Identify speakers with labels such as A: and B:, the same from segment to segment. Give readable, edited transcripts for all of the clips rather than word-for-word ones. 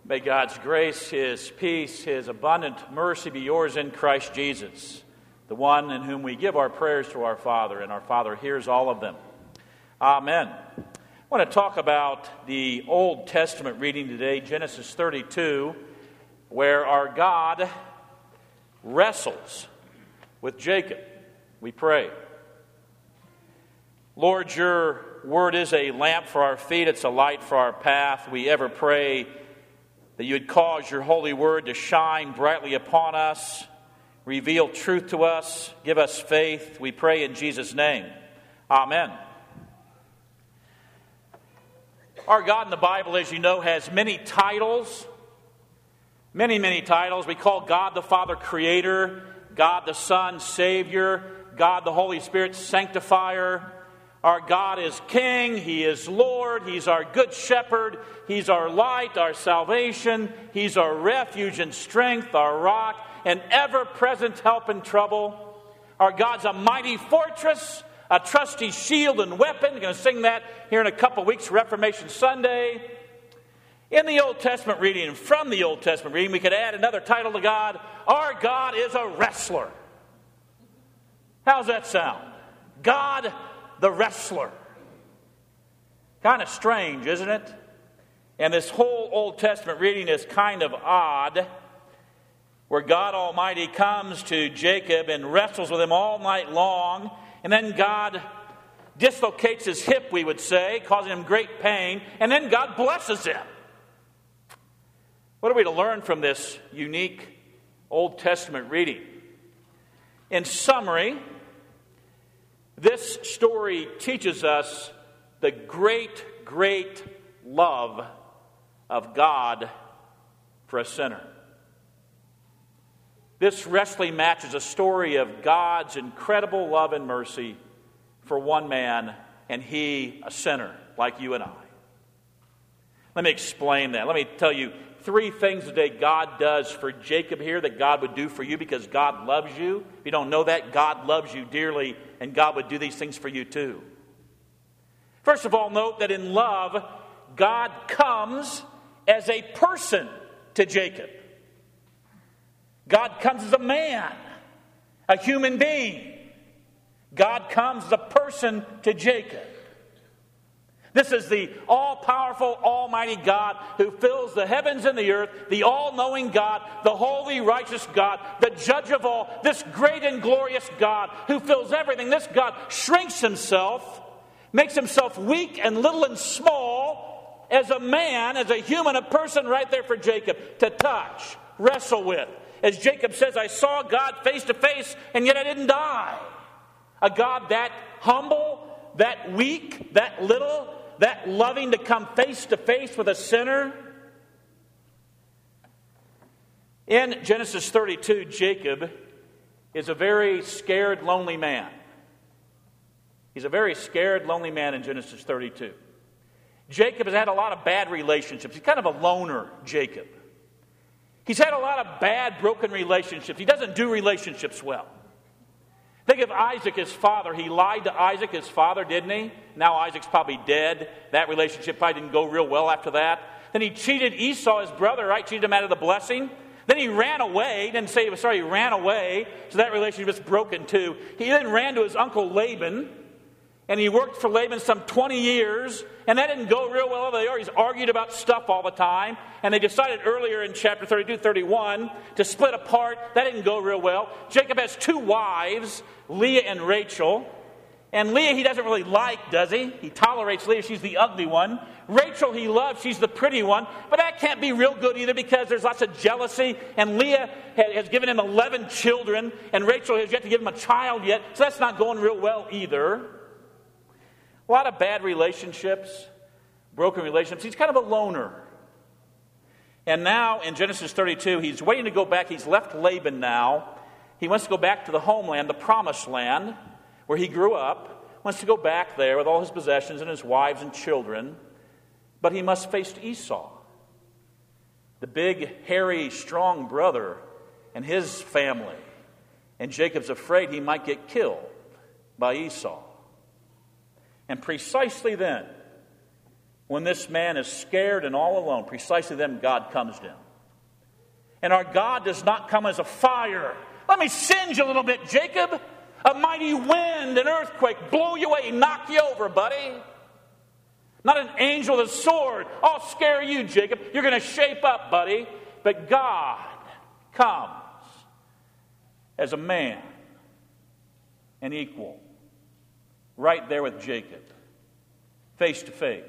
A: May God's grace, His peace, His abundant mercy be yours in Christ Jesus, the one in whom we give our prayers to our Father, and our Father hears all of them. Amen. I want to talk about the Old Testament reading today, Genesis 32, where our God wrestles with Jacob. We pray. Lord, your word is a lamp for our feet, it's a light for our path. We ever pray that you would cause your holy word to shine brightly upon us, reveal truth to us, give us faith. We pray in Jesus' name. Amen. Our God in the Bible, as you know, has many titles. Many titles. We call God the Father Creator, God the Son Savior, God the Holy Spirit Sanctifier. Our God is King, He is Lord, He's our Good Shepherd, He's our light, our salvation, He's our refuge and strength, our rock, and ever-present help in trouble. Our God's a mighty fortress, a trusty shield and weapon. We're going to sing that here in a couple weeks, Reformation Sunday. In the Old Testament reading, and from the Old Testament reading, we could add another title to God. Our God is a wrestler. How's that sound? God the wrestler. Kind of strange, isn't it? And this whole Old Testament reading is kind of odd, where God Almighty comes to Jacob and wrestles with him all night long, and then God dislocates his hip, we would say, causing him great pain, and then God blesses him. What are we to learn from this unique Old Testament reading? In summary, this story teaches us the great love of God for a sinner. This wrestling match is a story of God's incredible love and mercy for one man, and he a sinner like you and I. Let me explain that. Let me tell you three things today God does for Jacob here that God would do for you because God loves you. If you don't know that, God loves you dearly, and God would do these things for you too. First of all, note that in love, God comes as a person to Jacob. God comes as a man, a human being. God comes as a person to Jacob. This is the all-powerful, almighty God who fills the heavens and the earth, the all-knowing God, the holy, righteous God, the judge of all, this great and glorious God who fills everything. This God shrinks himself, makes himself weak and little and small as a man, as a human, a person right there for Jacob to touch, wrestle with. As Jacob says, I saw God face to face and yet I didn't die. A God that humble, that weak, that little, that loving to come face to face with a sinner. In Genesis 32, Jacob is a very scared, lonely man. He's a very scared, lonely man in Genesis 32. Jacob has had a lot of bad relationships. He's kind of a loner, Jacob. He's had a lot of bad, broken relationships. He doesn't do relationships well. Think of Isaac, his father. He lied to Isaac, his father, didn't he? Now Isaac's probably dead. That relationship probably didn't go real well after that. Then he cheated Esau, his brother, right? Cheated him out of the blessing. Then he ran away. He didn't say he was sorry, he ran away. So that relationship is broken too. He then ran to his uncle Laban. And he worked for Laban some 20 years. And that didn't go real well. They always argued about stuff all the time. And they decided earlier in chapter 32, 31 to split apart. That didn't go real well. Jacob has two wives, Leah and Rachel. And Leah he doesn't really like, does he? He tolerates Leah. She's the ugly one. Rachel he loves. She's the pretty one. But that can't be real good either because there's lots of jealousy. And Leah has given him 11 children. And Rachel has yet to give him a child yet. So that's not going real well either. A lot of bad relationships, broken relationships. He's kind of a loner. And now in Genesis 32, he's waiting to go back. He's left Laban now. He wants to go back to the homeland, the promised land, where he grew up. Wants to go back there with all his possessions and his wives and children. But he must face Esau, the big, hairy, strong brother, and his family. And Jacob's afraid he might get killed by Esau. And precisely then, When this man is scared and all alone, precisely then God comes to him. And our God does not come as a fire. Let me singe a little bit, Jacob. A mighty wind, an earthquake, blow you away, knock you over, buddy. Not an angel with a sword. I'll scare you, Jacob. You're going to shape up, buddy. But God comes as a man, an equal, right there with Jacob, face to face.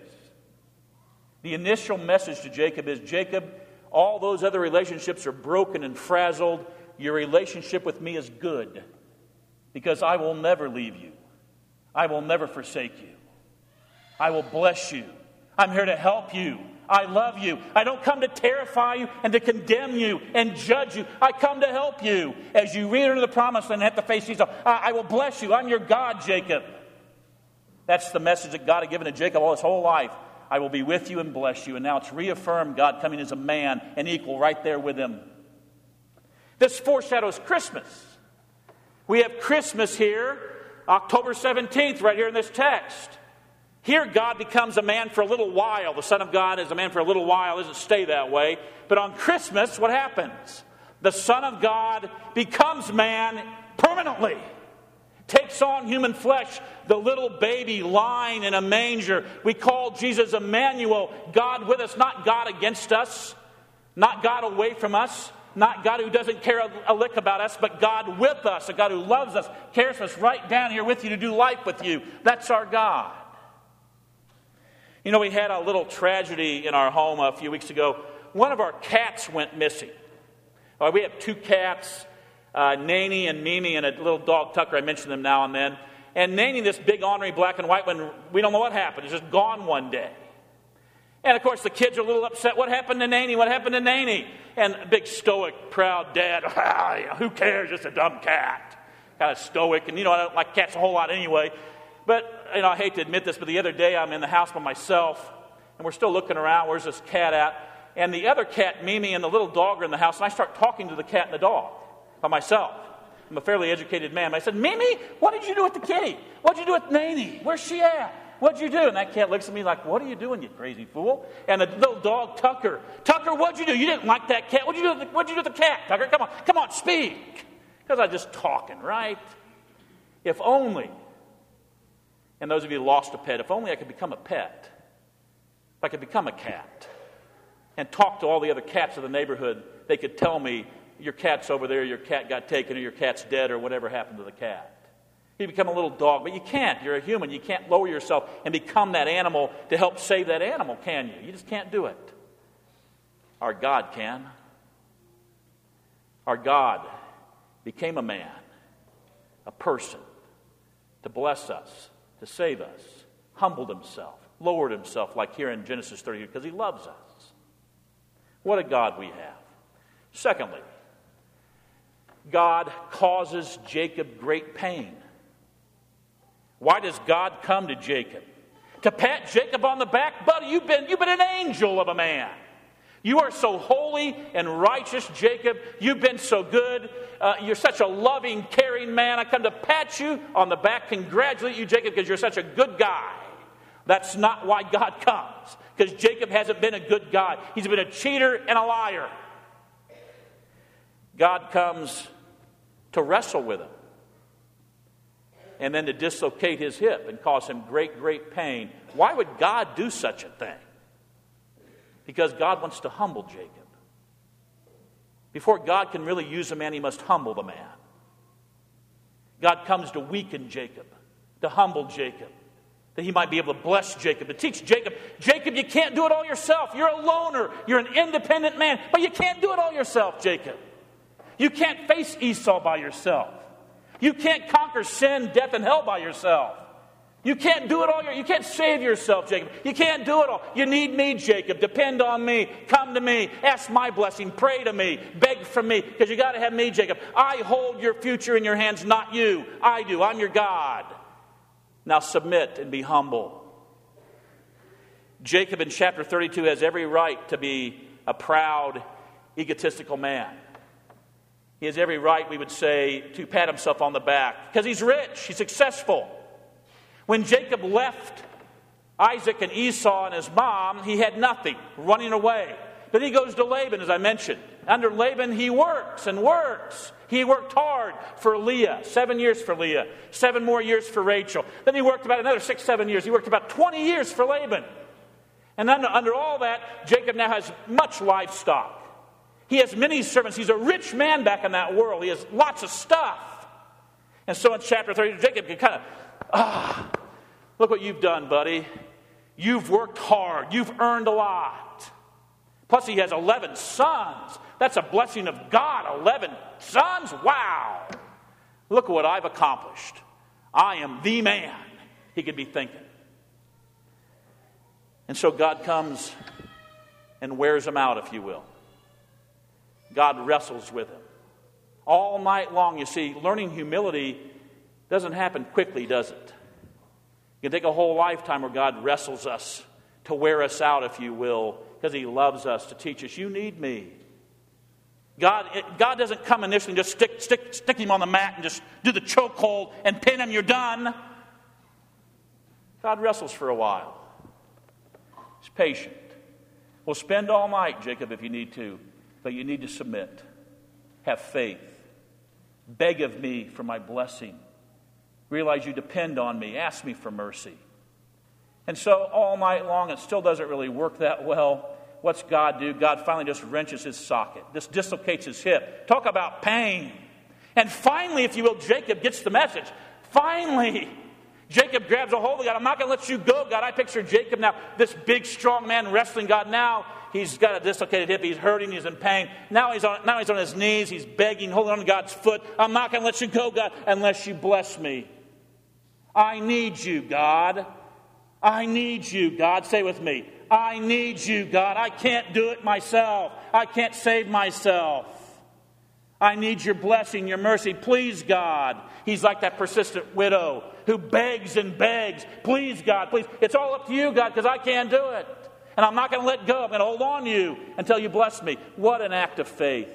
A: The initial message to Jacob is, Jacob, all those other relationships are broken and frazzled. Your relationship with me is good because I will never leave you. I will never forsake you. I will bless you. I'm here to help you. I love you. I don't come to terrify you and to condemn you and judge you. I come to help you. As you read into the promised land and have to face Jesus, I will bless you. I'm your God, Jacob. That's the message that God had given to Jacob all his whole life. I will be with you and bless you. And now it's reaffirmed, God coming as a man, an equal, right there with him. This foreshadows Christmas. We have Christmas here, October 17th, right here in this text. Here, God becomes a man for a little while. The Son of God is a man for a little while. It doesn't stay that way. But on Christmas, what happens? The Son of God becomes man permanently. Takes on human flesh. The little baby lying in a manger. We call Jesus Emmanuel, God with us, not God against us. Not God away from us. Not God who doesn't care a lick about us, but God with us. A God who loves us, cares for us, right down here with you to do life with you. That's our God. You know, we had a little tragedy in our home a few weeks ago. One of our cats went missing. We have two cats, Nanny and Mimi, and a little dog, Tucker. I mention them now and then. And Nanny, this big ornery black and white one, we don't know what happened. It's just gone one day. And, of course, the kids are a little upset. What happened to Nanny? What happened to Nanny? And a big stoic, proud dad, who cares? Just a dumb cat. Kind of stoic. And, I don't like cats a whole lot anyway. But, I hate to admit this, but the other day I'm in the house by myself, and we're still looking around. Where's this cat at? And the other cat, Mimi, and the little dog are in the house, and I start talking to the cat and the dog by myself. I'm a fairly educated man. I said, Mimi, what did you do with the kitty? What did you do with Nanny? Where's she at? What'd you do? And that cat looks at me like, what are you doing, you crazy fool? And the little dog, Tucker, what'd you do? You didn't like that cat. What'd you do with the cat, Tucker? Come on, speak. Because I'm just talking, right? If only, and those of you who lost a pet, if only I could become a pet. If I could become a cat and talk to all the other cats of the neighborhood, they could tell me, your cat's over there, your cat got taken, or your cat's dead, or whatever happened to the cat. You become a little dog, but you can't. You're a human. You can't lower yourself and become that animal to help save that animal, can you? You just can't do it. Our God can. Our God became a man, a person, to bless us, to save us, humbled himself, lowered himself, like here in Genesis 30, because he loves us. What a God we have. Secondly, God causes Jacob great pain. Why does God come to Jacob? To pat Jacob on the back? Buddy, you've been an angel of a man. You are so holy and righteous, Jacob. You've been so good. You're such a loving, caring man. I come to pat you on the back, congratulate you, Jacob, because you're such a good guy. That's not why God comes, because Jacob hasn't been a good guy. He's been a cheater and a liar. God comes to wrestle with him, and then to dislocate his hip and cause him great, great pain. Why would God do such a thing? Because God wants to humble Jacob. Before God can really use a man, he must humble the man. God comes to weaken Jacob, to humble Jacob, that he might be able to bless Jacob, to teach Jacob, you can't do it all yourself. You're a loner. You're an independent man, but you can't do it all yourself, Jacob. You can't face Esau by yourself. You can't conquer sin, death, and hell by yourself. You can't do it all. You can't save yourself, Jacob. You can't do it all. You need me, Jacob. Depend on me. Come to me. Ask my blessing. Pray to me. Beg from me. Because you got to have me, Jacob. I hold your future in your hands, not you. I do. I'm your God. Now submit and be humble. Jacob in chapter 32 has every right to be a proud, egotistical man. He has every right, we would say, to pat himself on the back. Because he's rich. He's successful. When Jacob left Isaac and Esau and his mom, he had nothing, running away. Then he goes to Laban, as I mentioned. Under Laban, he works and works. He worked hard for Leah, 7 years for Leah, 7 more years for Rachel. Then he worked about another 6, 7 years. He worked about 20 years for Laban. And under all that, Jacob now has much livestock. He has many servants. He's a rich man back in that world. He has lots of stuff. And so in chapter 30, Jacob can kind of, look what you've done, buddy. You've worked hard. You've earned a lot. Plus he has 11 sons. That's a blessing of God. 11 sons? Wow. Look at what I've accomplished. I am the man, he could be thinking. And so God comes and wears him out, if you will. God wrestles with him. All night long, you see, learning humility doesn't happen quickly, does it? It can take a whole lifetime where God wrestles us to wear us out, if you will, because he loves us, to teach us, you need me. God doesn't come initially and just stick him on the mat and just do the chokehold and pin him, you're done. God wrestles for a while. He's patient. We'll spend all night, Jacob, if you need to, but you need to submit. Have faith. Beg of me for my blessing. Realize you depend on me. Ask me for mercy. And so all night long, it still doesn't really work that well. What's God do? God finally just wrenches his socket. Just dislocates his hip. Talk about pain. And finally, if you will, Jacob gets the message. Finally, Jacob grabs a hold of God. I'm not going to let you go, God. I picture Jacob now, this big, strong man wrestling God. Now he's got a dislocated hip. He's hurting. He's in pain. Now he's on his knees. He's begging, holding on to God's foot. I'm not going to let you go, God, unless you bless me. I need you, God. I need you, God. Say with me. I need you, God. I can't do it myself. I can't save myself. I need your blessing, your mercy. Please, God. He's like that persistent widow who begs and begs. Please, God, please. It's all up to you, God, because I can't do it. And I'm not going to let go. I'm going to hold on to you until you bless me. What an act of faith.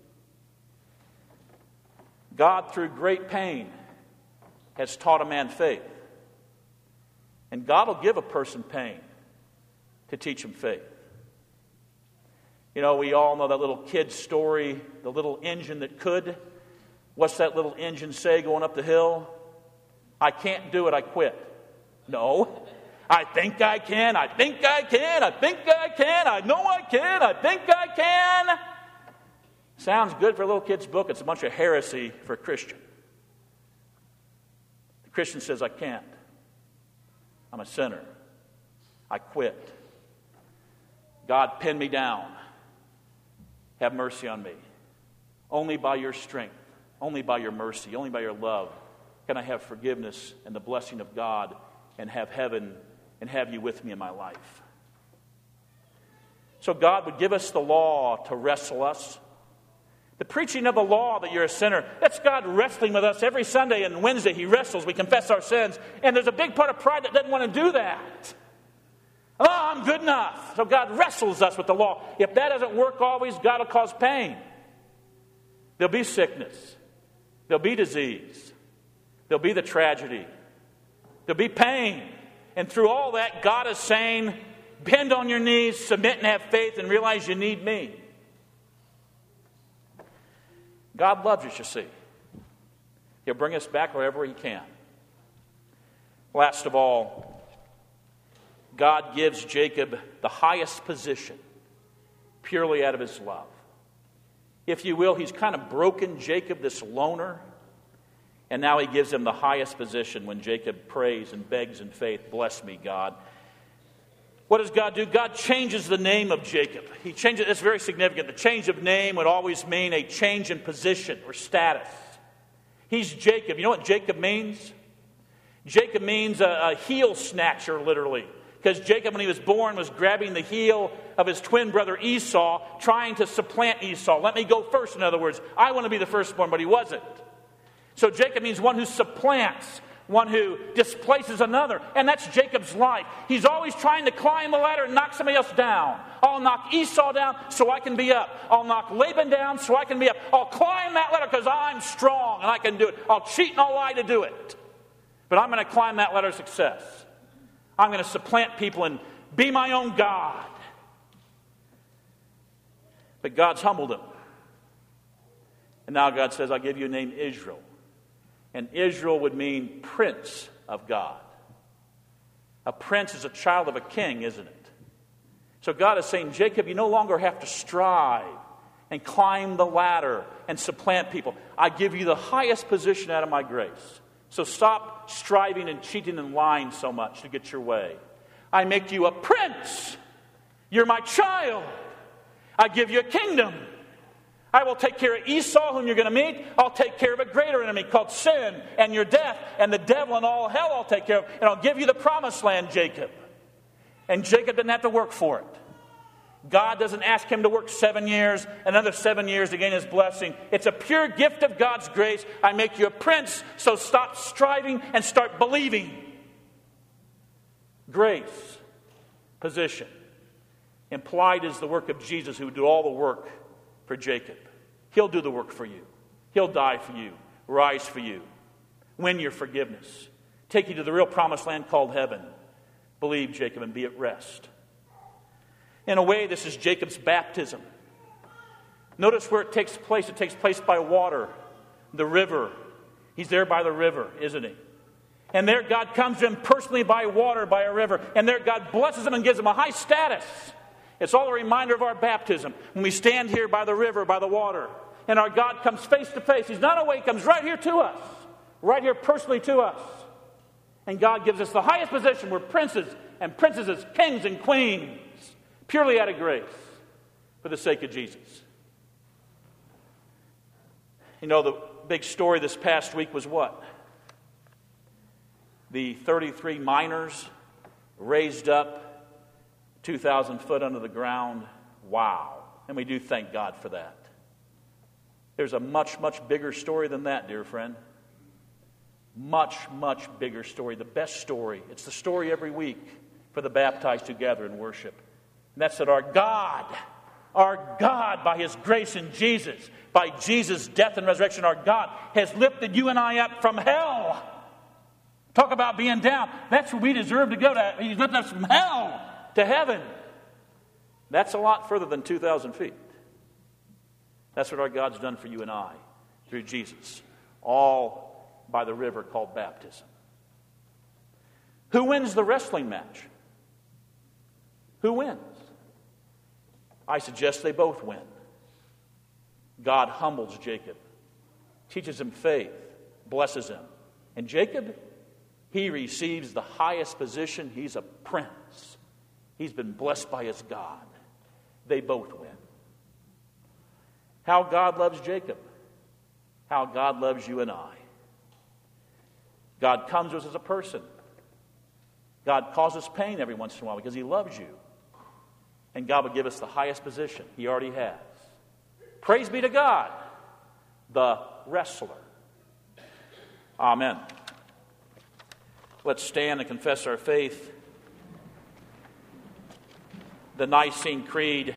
A: God, through great pain, has taught a man faith. And God will give a person pain to teach him faith. You know, we all know that little kid story, the little engine that could. What's that little engine say going up the hill? I can't do it, I quit. No. I think I can, I think I can, I think I can, I know I can, I think I can. Sounds good for a little kid's book. It's a bunch of heresy for a Christian. The Christian says, I can't. I'm a sinner. I quit. God, pin me down. Have mercy on me. Only by your strength, only by your mercy, only by your love can I have forgiveness and the blessing of God and have heaven and have you with me in my life. So God would give us the law to wrestle us. The preaching of the law that you're a sinner, that's God wrestling with us every Sunday and Wednesday. He wrestles. We confess our sins. And there's a big part of pride that doesn't want to do that. Oh, I'm good enough. So God wrestles us with the law. If that doesn't work always, God will cause pain. There'll be sickness. There'll be disease. There'll be the tragedy. There'll be pain. And through all that, God is saying, bend on your knees, submit and have faith, and realize you need me. God loves us, you see. He'll bring us back wherever he can. Last of all, God gives Jacob the highest position purely out of his love. If you will, he's kind of broken Jacob, this loner, and now he gives him the highest position when Jacob prays and begs in faith, bless me, God. What does God do? God changes the name of Jacob. He changes. It's very significant. The change of name would always mean a change in position or status. He's Jacob. You know what Jacob means? Jacob means a heel snatcher, literally. Because Jacob, when he was born, was grabbing the heel of his twin brother Esau, trying to supplant Esau. Let me go first, in other words. I want to be the firstborn, but he wasn't. So Jacob means one who supplants, one who displaces another. And that's Jacob's life. He's always trying to climb the ladder and knock somebody else down. I'll knock Esau down so I can be up. I'll knock Laban down so I can be up. I'll climb that ladder because I'm strong and I can do it. I'll cheat and I'll lie to do it. But I'm going to climb that ladder of success. I'm going to supplant people and be my own God. But God's humbled him. And now God says, I'll give you a name, Israel. And Israel would mean prince of God. A prince is a child of a king, isn't it? So God is saying, Jacob, you no longer have to strive and climb the ladder and supplant people. I give you the highest position out of my grace. So stop striving and cheating and lying so much to get your way. I make you a prince. You're my child. I give you a kingdom. I will take care of Esau, whom you're going to meet. I'll take care of a greater enemy called sin and your death and the devil and all hell I'll take care of. And I'll give you the promised land, Jacob. And Jacob didn't have to work for it. God doesn't ask him to work 7 years, another 7 years to gain his blessing. It's a pure gift of God's grace. I make you a prince, so stop striving and start believing. Grace, position. Implied is the work of Jesus, who would do all the work for Jacob. He'll do the work for you. He'll die for you, rise for you, win your forgiveness, take you to the real promised land called heaven. Believe, Jacob, and be at rest. In a way, this is Jacob's baptism. Notice where it takes place. It takes place by water, the river. He's there by the river, isn't he? And there God comes to him personally by water, by a river. And there God blesses him and gives him a high status. It's all a reminder of our baptism. When we stand here by the river, by the water, and our God comes face to face. He's not away, he comes right here to us. Right here personally to us. And God gives us the highest position. We're princes and princesses, kings and queens. Purely out of grace. For the sake of Jesus. You know, the big story this past week was what? The 33 miners raised up 2,000 foot under the ground. Wow. And we do thank God for that. There's a much, much bigger story than that, dear friend. Much, much bigger story. The best story. It's the story every week for the baptized who gather and worship. And that's that our God, by His grace in Jesus, by Jesus' death and resurrection, our God has lifted you and I up from hell. Talk about being down. That's where we deserve to go to. He's lifted us from hell to heaven. That's a lot further than 2,000 feet. That's what our God's done for you and I through Jesus. All by the river called baptism. Who wins the wrestling match? Who wins? I suggest they both win. God humbles Jacob, teaches him faith, blesses him. And Jacob, he receives the highest position. He's a prince. He's been blessed by his God. They both win. How God loves Jacob. How God loves you and I. God comes to us as a person. God causes pain every once in a while because He loves you. And God will give us the highest position. He already has. Praise be to God, the wrestler. Amen. Let's stand and confess our faith. The Nicene Creed